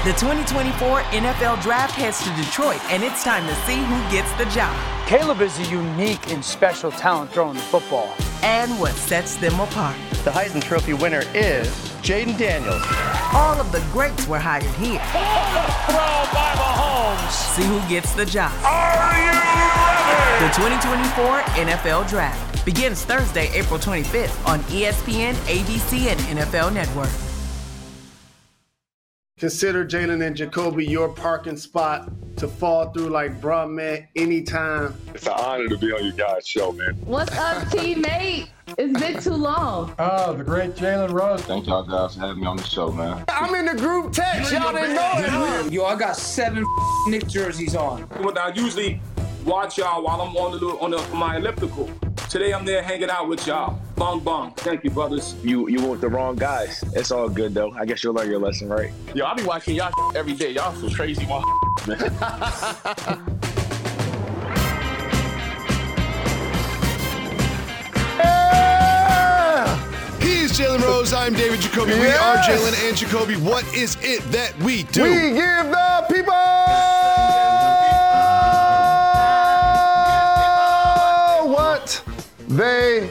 The 2024 NFL Draft heads to Detroit, and it's time to see who gets the job. Caleb is a unique and special talent throwing the football. And what sets them apart. The Heisman Trophy winner is Jaden Daniels. All of the greats were hired here. Throw by Mahomes. See who gets the job. Are you ready? The 2024 NFL Draft begins Thursday, April 25th on ESPN, ABC, and NFL Network. Consider Jalen and Jacoby your parking spot to fall through like, bruh, man, anytime. It's an honor to be on you guys' show, man. What's up, teammate? It's been too long. Oh, the great Jalen Rose. Thank y'all guys for having me on the show, man. I'm in the group text. Y'all didn't know it, huh? Yo, I got 7 Nick jerseys on. I usually watch y'all while I'm on my elliptical. Today I'm there hanging out with y'all. Bong bong. Thank you, brothers. You with the wrong guys. It's all good, though. I guess you'll learn your lesson, right? Yo, I be watching y'all every day. Y'all some crazy man. He's Jalen Rose. I'm David Jacoby. We are Jalen and Jacoby. What is it that we do? We give the people what they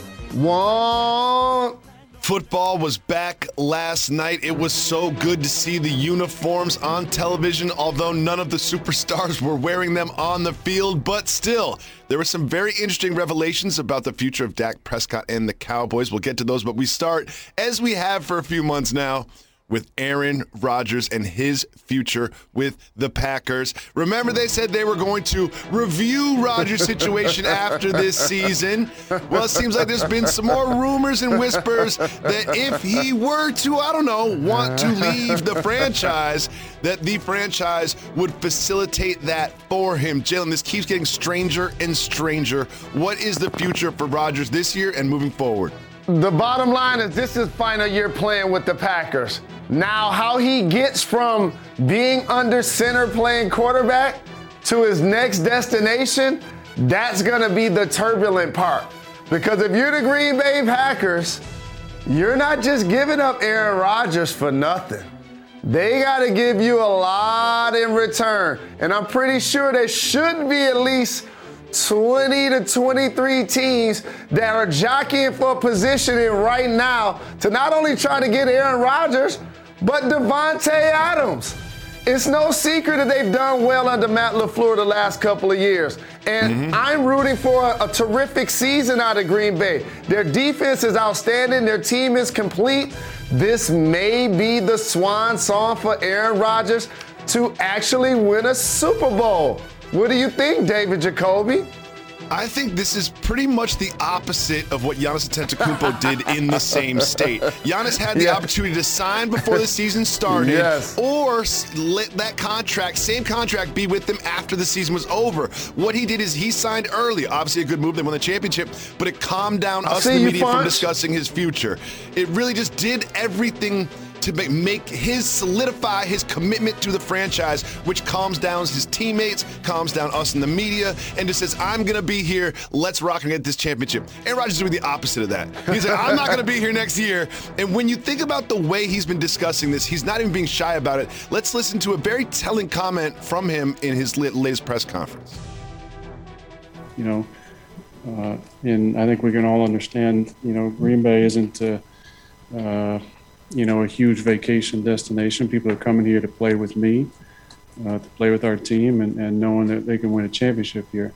want. Football was back last night. It was so good to see the uniforms on television, although none of the superstars were wearing them on the field. But still, there were some very interesting revelations about the future of Dak Prescott and the Cowboys. We'll get to those, but we start, as we have for a few months now, with Aaron Rodgers and his future with the Packers. Remember, they said they were going to review Rodgers' situation after this season. Well, it seems like there's been some more rumors and whispers that if he were to, want to leave the franchise, that the franchise would facilitate that for him. Jalen, this keeps getting stranger and stranger. What is the future for Rodgers this year and moving forward? The bottom line is this is final year playing with the Packers. Now, how he gets from being under center playing quarterback to his next destination, that's going to be the turbulent part. Because if you're the Green Bay Packers, you're not just giving up Aaron Rodgers for nothing. They got to give you a lot in return. And I'm pretty sure there should be at least 20 to 23 teams that are jockeying for positioning right now to not only try to get Aaron Rodgers, but Devontae Adams. It's no secret that they've done well under Matt LaFleur the last couple of years. And I'm rooting for a terrific season out of Green Bay. Their defense is outstanding. Their team is complete. This may be the swan song for Aaron Rodgers to actually win a Super Bowl. What do you think, David Jacoby? I think this is pretty much the opposite of what Giannis Antetokounmpo did in the same state. Giannis had the opportunity to sign before the season started, or let that same contract, be with them after the season was over. What he did is he signed early. Obviously a good move. They won the championship, but it calmed down us in the media from discussing his future. It really just did everything to solidify his commitment to the franchise, which calms down his teammates, calms down us in the media, and just says, I'm going to be here. Let's rock and get this championship. Aaron Rodgers is doing the opposite of that. He's like, I'm not going to be here next year. And when you think about the way he's been discussing this, he's not even being shy about it. Let's listen to a very telling comment from him in his latest press conference. And I think we can all understand, Green Bay isn't a huge vacation destination. People are coming here to play with me, to play with our team, and knowing that they can win a championship here.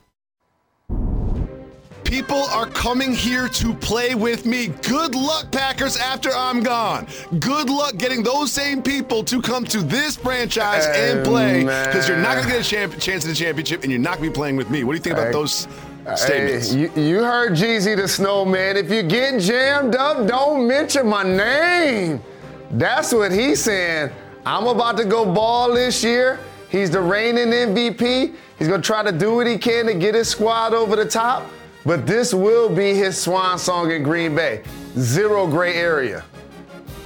People are coming here to play with me. Good luck, Packers, after I'm gone. Good luck getting those same people to come to this franchise and play, because you're not going to get a chance at the championship, and you're not going to be playing with me. What do you think about those statements? You heard Jeezy the Snowman. If you get jammed up, don't mention my name. That's what he's saying. I'm about to go ball this year. He's the reigning MVP. He's going to try to do what he can to get his squad over the top. But this will be his swan song in Green Bay. Zero gray area.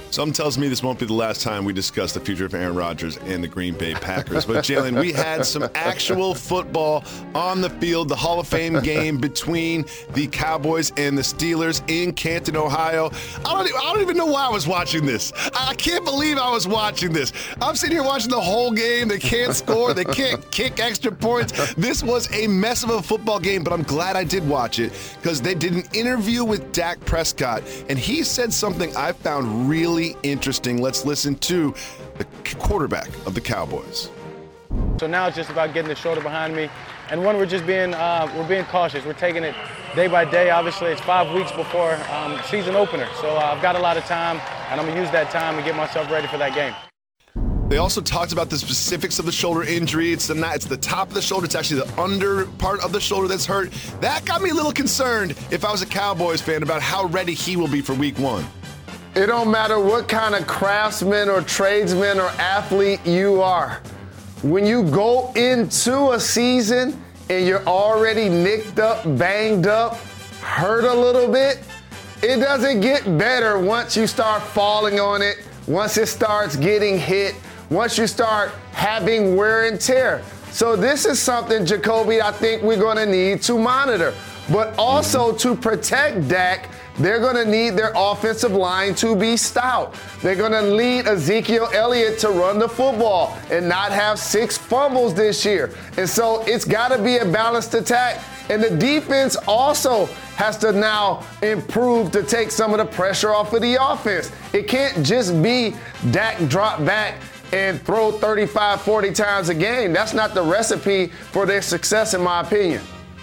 Some tells me this won't be the last time we discuss the future of Aaron Rodgers and the Green Bay Packers. But, Jalen, we had some actual football on the field, the Hall of Fame game between the Cowboys and the Steelers in Canton, Ohio. I don't even know why I was watching this. I can't believe I was watching this. I'm sitting here watching the whole game. They can't score. They can't kick extra points. This was a mess of a football game, but I'm glad I did watch it because they did an interview with Dak Prescott, and he said something I found really interesting. Let's listen to the quarterback of the Cowboys. So now it's just about getting the shoulder behind me, and we're just being cautious. We're taking it day by day. Obviously, it's 5 weeks before season opener, so I've got a lot of time, and I'm gonna use that time to get myself ready for that game. They also talked about the specifics of the shoulder injury. It's the top of the shoulder. It's actually the under part of the shoulder that's hurt. That got me a little concerned if I was a Cowboys fan about how ready he will be for week 1. It don't matter what kind of craftsman or tradesman or athlete you are. When you go into a season and you're already nicked up, banged up, hurt a little bit, it doesn't get better once you start falling on it, once it starts getting hit, once you start having wear and tear. So this is something, Jacoby, I think we're going to need to monitor. But also to protect Dak, they're going to need their offensive line to be stout. They're going to need Ezekiel Elliott to run the football and not have 6 fumbles this year. And so it's got to be a balanced attack. And the defense also has to now improve to take some of the pressure off of the offense. It can't just be Dak drop back and throw 35, 40 times a game. That's not the recipe for their success, in my opinion.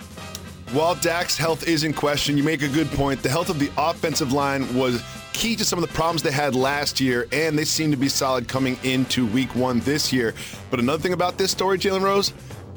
While Dak's health is in question, you make a good point. The health of the offensive line was key to some of the problems they had last year, and they seem to be solid coming into week 1 this year. But another thing about this story, Jalen Rose,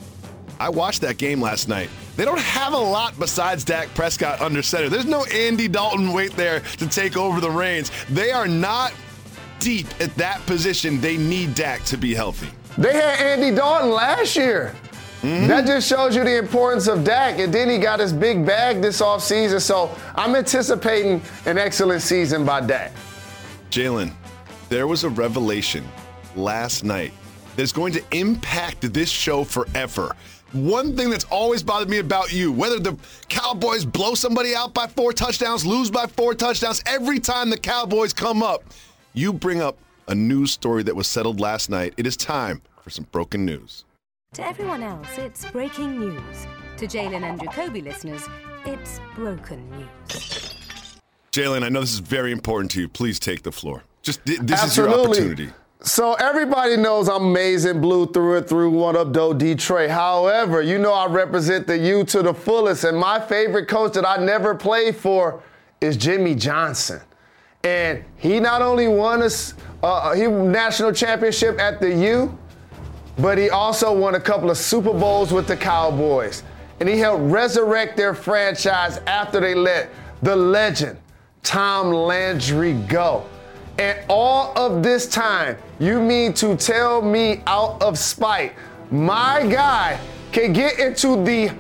I watched that game last night. They don't have a lot besides Dak Prescott under center. There's no Andy Dalton wait there to take over the reins. They are not deep at that position. They need Dak to be healthy. They had Andy Dalton last year. Mm-hmm. That just shows you the importance of Dak. And then he got his big bag this offseason. So I'm anticipating an excellent season by Dak. Jalen, there was a revelation last night that is going to impact this show forever. One thing that's always bothered me about you, whether the Cowboys blow somebody out by 4 touchdowns, lose by 4 touchdowns, every time the Cowboys come up, you bring up a news story that was settled last night. It is time for some broken news. To everyone else, it's breaking news. To Jalen and Jacoby listeners, it's broken news. Jalen, I know this is very important to you. Please take the floor. This Absolutely. Is your opportunity. So everybody knows I'm amazing, blue through and through. What up, though, Detroit? However, you know I represent the U to the fullest, and my favorite coach that I never played for is Jimmy Johnson. And he not only won a national championship at the U, but he also won a couple of Super Bowls with the Cowboys. And he helped resurrect their franchise after they let the legend, Tom Landry, go. And all of this time, you mean to tell me out of spite, my guy can get into the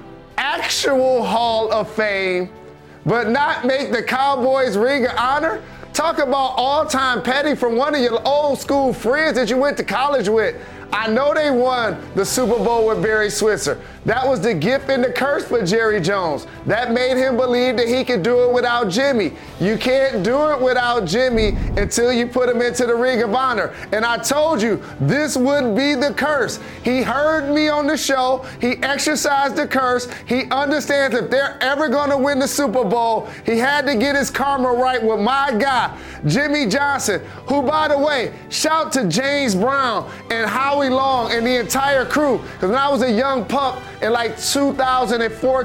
actual Hall of Fame, but not make the Cowboys Ring of Honor? Talk about all-time petty from one of your old school friends that you went to college with. I know they won the Super Bowl with Barry Switzer. That was the gift and the curse for Jerry Jones. That made him believe that he could do it without Jimmy. You can't do it without Jimmy until you put him into the Ring of Honor. And I told you, this would be the curse. He heard me on the show. He exercised the curse. He understands if they're ever going to win the Super Bowl, he had to get his karma right with my guy, Jimmy Johnson, who, by the way, shout to James Brown and Howie Long and the entire crew. Because when I was a young pup in like 2004,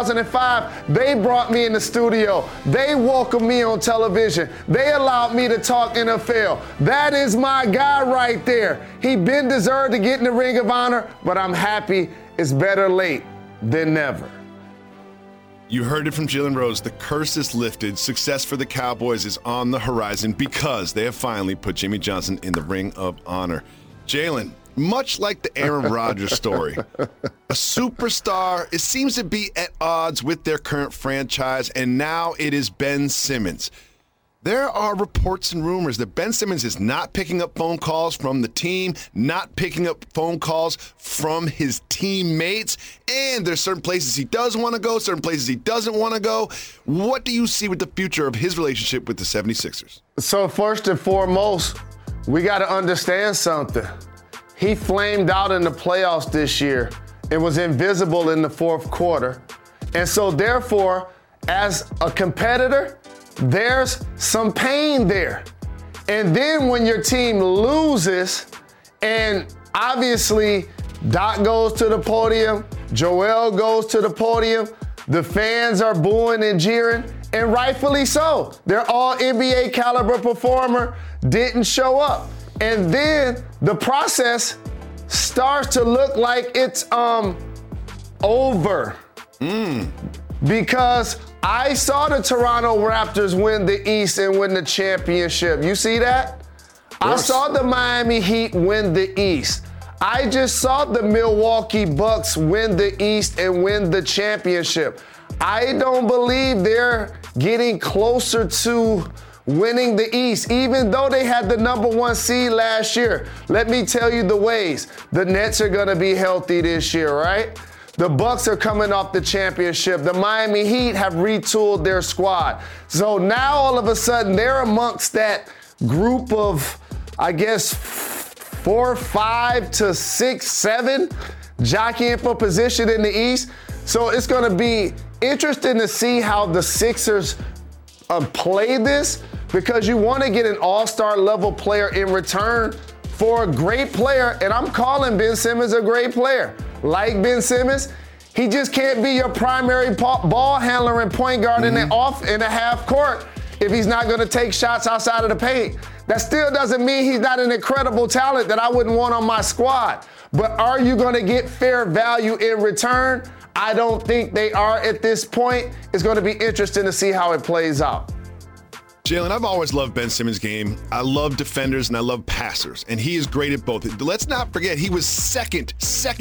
2005, they brought me in the studio. They welcomed me on television. They allowed me to talk NFL. That is my guy right there. He been deserved to get in the Ring of Honor, but I'm happy it's better late than never. You heard it from Jalen Rose. The curse is lifted. Success for the Cowboys is on the horizon because they have finally put Jimmy Johnson in the Ring of Honor. Jalen, much like the Aaron Rodgers story, a superstar, it seems to be at odds with their current franchise, and now it is Ben Simmons. There are reports and rumors that Ben Simmons is not picking up phone calls from the team, not picking up phone calls from his teammates, and there's certain places he does want to go, certain places he doesn't want to go. What do you see with the future of his relationship with the 76ers? So first and foremost, we got to understand something. He flamed out in the playoffs this year and was invisible in the fourth quarter. And so therefore, as a competitor, there's some pain there. And then when your team loses, and obviously Doc goes to the podium, Joel goes to the podium, the fans are booing and jeering, and rightfully so. Their all NBA caliber performer didn't show up. And then the process starts to look like it's over. Because I saw the Toronto Raptors win the East and win the championship. You see that? I saw the Miami Heat win the East. I just saw the Milwaukee Bucks win the East and win the championship. I don't believe they're getting closer to winning the East, even though they had the number 1 seed last year. Let me tell you the ways. The Nets are gonna be healthy this year, right? The Bucks are coming off the championship. The Miami Heat have retooled their squad. So now all of a sudden they're amongst that group of, I guess, 4, 5 to 6, 7 jockeying for position in the East. So it's going to be interesting to see how the Sixers play this, because you want to get an all-star level player in return for a great player. And I'm calling Ben Simmons a great player. Like Ben Simmons, he just can't be your primary ball handler and point guard in the half court if he's not going to take shots outside of the paint. That still doesn't mean he's not an incredible talent that I wouldn't want on my squad. But are you going to get fair value in return? I don't think they are at this point. It's going to be interesting to see how it plays out. Jalen, I've always loved Ben Simmons' game. I love defenders and I love passers, and he is great at both. Let's not forget, he was second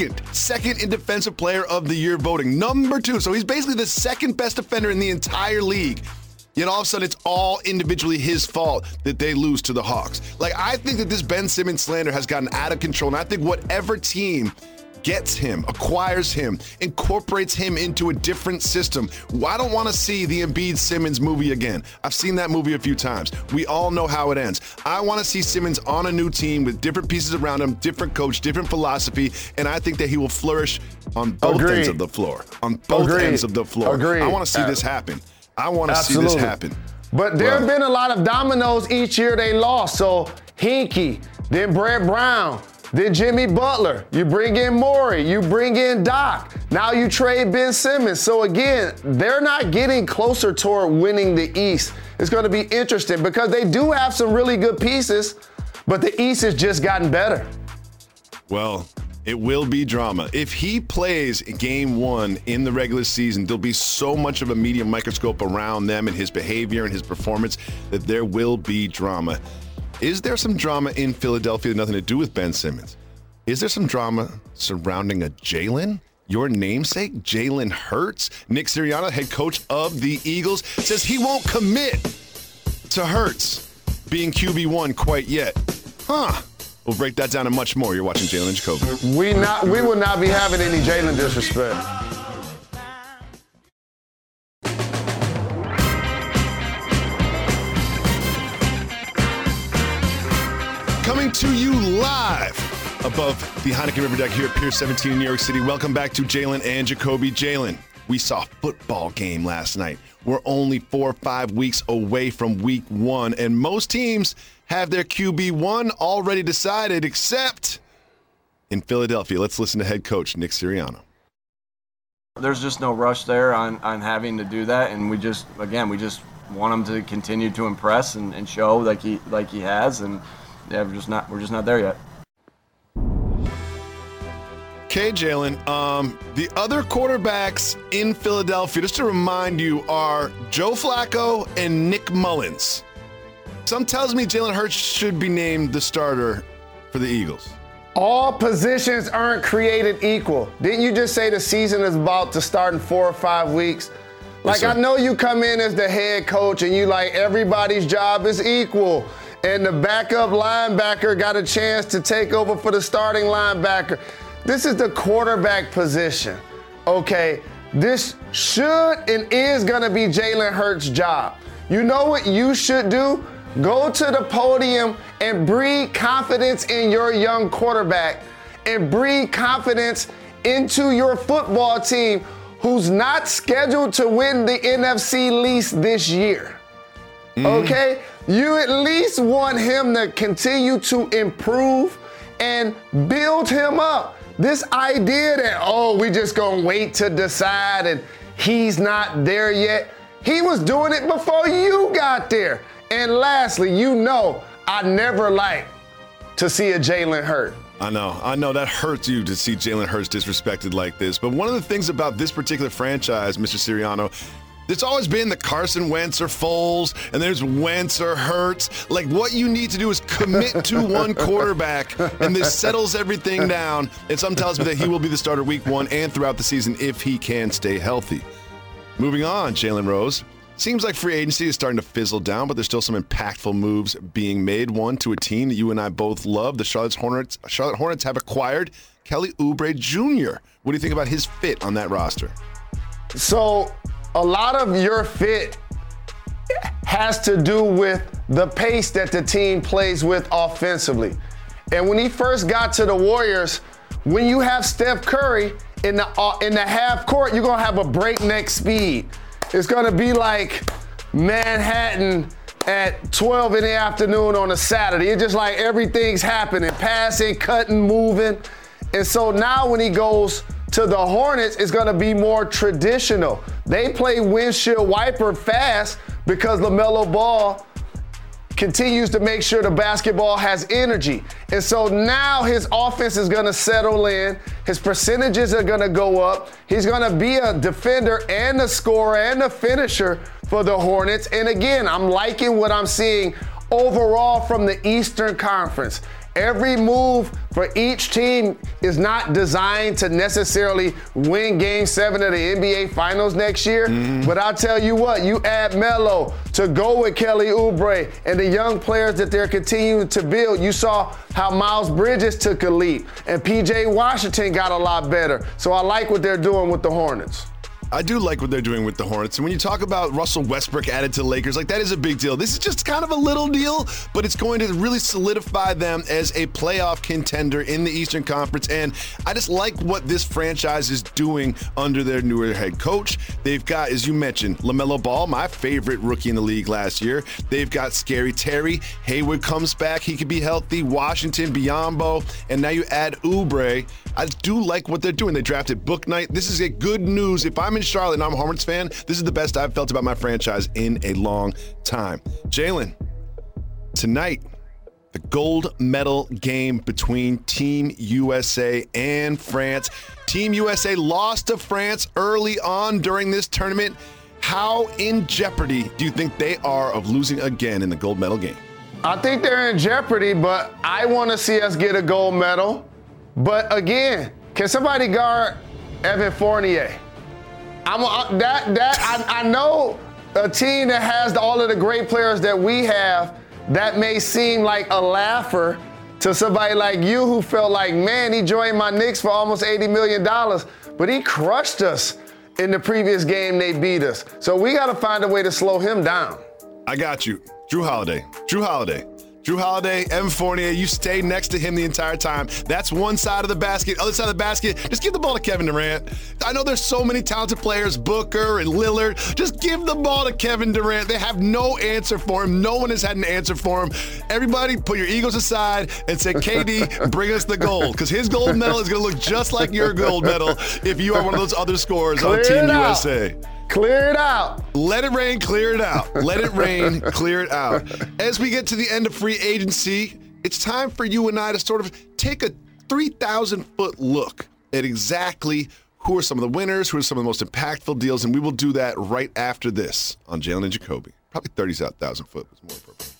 in Defensive Player of the Year voting, number 2. So he's basically the second best defender in the entire league. Yet all of a sudden, it's all individually his fault that they lose to the Hawks. Like, I think that this Ben Simmons slander has gotten out of control, and I think whatever team gets him, acquires him, incorporates him into a different system. I don't want to see the Embiid-Simmons movie again. I've seen that movie a few times. We all know how it ends. I want to see Simmons on a new team with different pieces around him, different coach, different philosophy, and I think that he will flourish on both ends of the floor. On both ends of the floor. I want to see this happen. I want to see this happen. But there have been a lot of dominoes each year they lost. So Hinkie, then Brett Brown, then Jimmy Butler. You bring in Morey, you bring in Doc. Now you trade Ben Simmons. So again, they're not getting closer toward winning the East. It's going to be interesting because they do have some really good pieces, but the East has just gotten better. Well, it will be drama. If he plays game 1 in the regular season, there'll be so much of a media microscope around them and his behavior and his performance that there will be drama. Is there some drama in Philadelphia, nothing to do with Ben Simmons? Is there some drama surrounding a Jalen? Your namesake, Jalen Hurts? Nick Sirianni, head coach of the Eagles, says he won't commit to Hurts being QB1 quite yet. We'll break that down and much more. You're watching Jalen and Jacoby. We will not be having any Jalen disrespect. Coming to you live above the Heineken River Deck here at Pier 17 in New York City. Welcome back to Jalen and Jacoby. Jalen, we saw a football game last night. We're only 4 or 5 weeks away from week 1, and most teams have their QB1 already decided, except in Philadelphia. Let's listen to head coach Nick Sirianni. There's just no rush there on having to do that, and we just want him to continue to impress and show like he has, and yeah, we're just not there yet. Okay, Jalen. The other quarterbacks in Philadelphia, just to remind you, are Joe Flacco and Nick Mullins. Some tells me Jalen Hurts should be named the starter for the Eagles. All positions aren't created equal. Didn't you just say the season is about to start in 4 or 5 weeks? Like, I know you come in as the head coach and you like everybody's job is equal. And the backup linebacker got a chance to take over for the starting linebacker. This is the quarterback position, okay? This should and is going to be Jalen Hurts' job. You know what you should do? Go to the podium and breathe confidence in your young quarterback and breathe confidence into your football team who's not scheduled to win the NFC least this year, okay? You at least want him to continue to improve and build him up. This idea that, we just gonna wait to decide and he's not there yet. He was doing it before you got there. And lastly, I never like to see a Jalen Hurts. I know that hurts you to see Jalen Hurts disrespected like this. But one of the things about this particular franchise, Mr. Sirianno, there's always been the Carson Wentz or Foles, and there's Wentz or Hurts. Like, what you need to do is commit to one quarterback, and this settles everything down. And some tells me that he will be the starter week 1 and throughout the season if he can stay healthy. Moving on, Jalen Rose. Seems like free agency is starting to fizzle down, but there's still some impactful moves being made. One to a team that you and I both love. The Charlotte Hornets have acquired Kelly Oubre Jr. What do you think about his fit on that roster? So a lot of your fit has to do with the pace that the team plays with offensively. And when he first got to the Warriors, when you have Steph Curry in the half court, you're going to have a breakneck speed. It's going to be like Manhattan at 12 in the afternoon on a Saturday. It's just like everything's happening, passing, cutting, moving. And so now when he goes to the Hornets, it's going to be more traditional. They play windshield wiper fast because LaMelo Ball continues to make sure the basketball has energy. And so now his offense is going to settle in. His percentages are going to go up. He's going to be a defender and a scorer and a finisher for the Hornets. And again, I'm liking what I'm seeing overall from the Eastern Conference. Every move for each team is not designed to necessarily win Game 7 of the NBA Finals next year. But I'll tell you what, you add Melo to go with Kelly Oubre and the young players that they're continuing to build. You saw how Miles Bridges took a leap and PJ Washington got a lot better. So I like what they're doing with the Hornets. I do like what they're doing with the Hornets. And when you talk about Russell Westbrook added to the Lakers, like, that is a big deal. This is just kind of a little deal, but it's going to really solidify them as a playoff contender in the Eastern Conference. And I just like what this franchise is doing under their newer head coach. They've got, as you mentioned, LaMelo Ball, my favorite rookie in the league last year. They've got Scary Terry. Hayward comes back. He could be healthy. Washington, Biyombo. And now you add Oubre. I do like what they're doing. They drafted Bouknight. This is a good news. If I'm in Charlotte and I'm a Hornets fan, this is the best I've felt about my franchise in a long time. Jalen, tonight, the gold medal game between Team USA and France. Team USA lost to France early on during this tournament. How in jeopardy do you think they are of losing again in the gold medal game? I think they're in jeopardy, but I want to see us get a gold medal. But again, can somebody guard Evan Fournier? I know a team that has all of the great players that we have, that may seem like a laugher to somebody like you who felt like, man, he joined my Knicks for almost $80 million, but he crushed us in the previous game they beat us. So we got to find a way to slow him down. I got you. Jrue Holiday, Evan Fournier, you stay next to him the entire time. That's one side of the basket. Other side of the basket, just give the ball to Kevin Durant. I know there's so many talented players, Booker and Lillard. Just give the ball to Kevin Durant. They have no answer for him. No one has had an answer for him. Everybody put your egos aside and say, KD, bring us the gold. Because his gold medal is going to look just like your gold medal if you are one of those other scorers on Team USA. Clear it out. Let it rain, clear it out. Let it rain, clear it out. As we get to the end of free agency, it's time for you and I to sort of take a 3,000-foot look at exactly who are some of the winners, who are some of the most impactful deals, and we will do that right after this on Jalen and Jacoby. Probably 30,000 foot was more appropriate.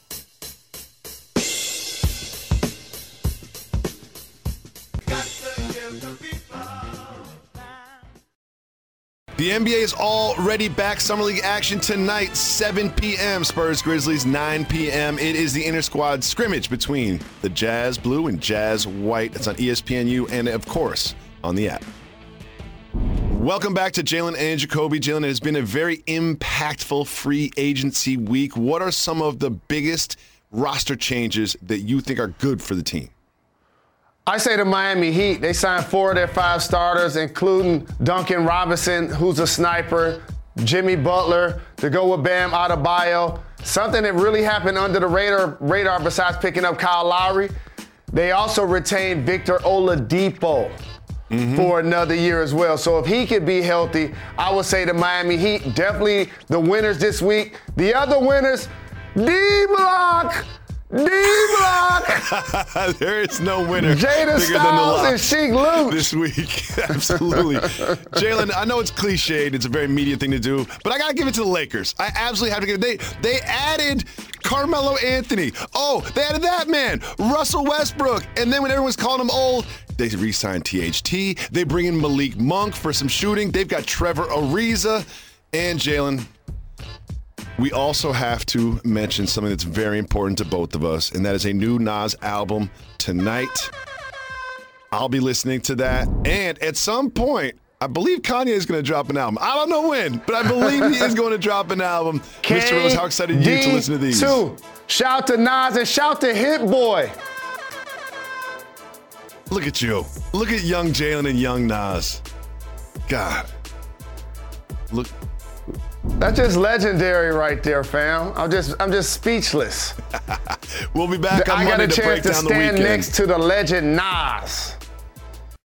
The NBA is already back. Summer League action tonight, 7 p.m. Spurs Grizzlies, 9 p.m. It is the inter-squad scrimmage between the Jazz Blue and Jazz White. It's on ESPNU and, of course, on the app. Welcome back to Jalen and Jacoby. Jalen, it has been a very impactful free agency week. What are some of the biggest roster changes that you think are good for the team? I say the Miami Heat. They signed 4 of their 5 starters, including Duncan Robinson, who's a sniper, Jimmy Butler, to go with Bam Adebayo. Something that really happened under the radar besides picking up Kyle Lowry. They also retained Victor Oladipo for another year as well. So if he could be healthy, I would say the Miami Heat, definitely the winners this week. The other winners, D-Block. D-Block! There is no winner. Jada Styles and Sheik Luch this week. Absolutely. Jalen, I know it's cliched. It's a very media thing to do, but I got to give it to the Lakers. I absolutely have to give it. They added Carmelo Anthony. Oh, they added that man, Russell Westbrook. And then when everyone's calling him old, they re-signed THT. They bring in Malik Monk for some shooting. They've got Trevor Ariza. And Jalen, we also have to mention something that's very important to both of us, and that is a new Nas album tonight. I'll be listening to that. And at some point, I believe Kanye is going to drop an album. I don't know when, but I believe he is going to drop an album. Mr. Rose, how excited are you to listen to these? Shout to Nas and shout to Hit Boy. Look at you. Look at young Jalen and young Nas. God. Look. That's just legendary right there, fam. I'm just speechless. We'll be back on Monday to break down the weekend. I got a chance to stand next to the legend Nas.